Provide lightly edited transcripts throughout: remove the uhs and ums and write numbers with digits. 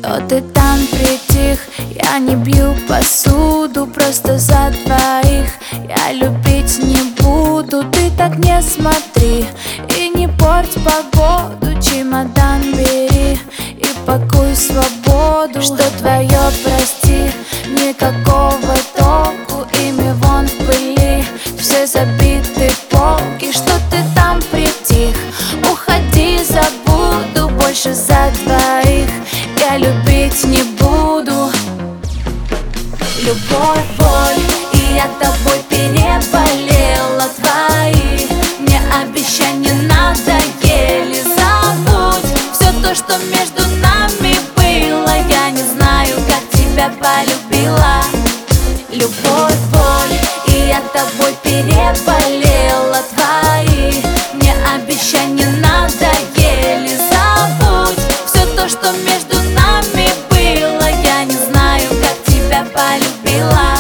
Что ты там притих? Я не бью посуду, просто за двоих. Я любить не буду, ты так не смотри. И не порть погоду, чемодан бери и пакуй свободу. Что твое, прости, никакого толку, ими вон в пыли все забиты полки. Что ты там притих? Уходи, забуду, больше за двоих я любить не буду. Любовь, боль, и я тобой переболела. Твои мне обещания надоели. Забудь все то, что между нами было. Я не знаю, как тебя полюбила. Любовь, боль, и я тобой переболела. Твои мне обещания надоели. Забудь все то, что между нами было. Я не знаю, как тебя полюбила.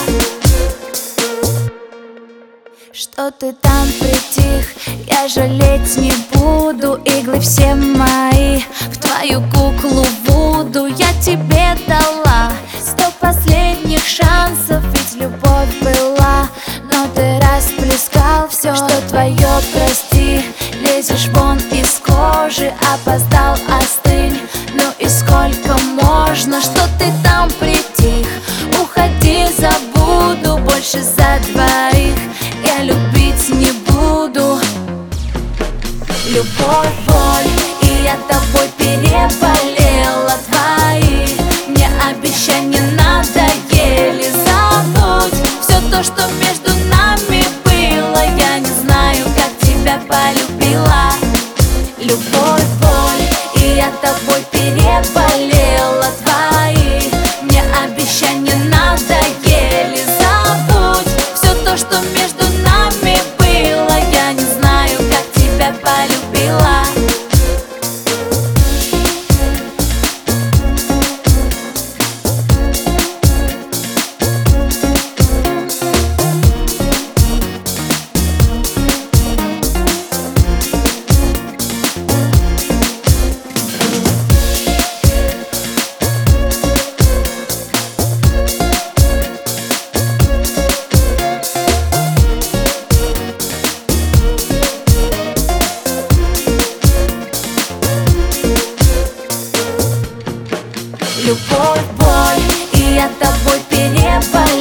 Что ты там притих? Я жалеть не буду. Иглы все мои в твою куклу Вуду. Я тебе дала 100 последних шансов, ведь любовь была, но ты расплескал все. Что твое, прости, лезешь вон из кожи. Опоздал, остынь, ну и сколько можно? Что ты там притих? Уходи, забуду, больше за двоих я любить не буду. Любовь, боль, и я тобой переболела. Твои мне обещания надоели. Забудь все то, что между нами было. Я не знаю, как тебя полюбила. Любовь, боль, и я тобой переболела. Твои мне обещания надоели. Забудь все то, что между нами было. Я не знаю, как тебя полюбила. Любовь, боль, и я тобой переболела.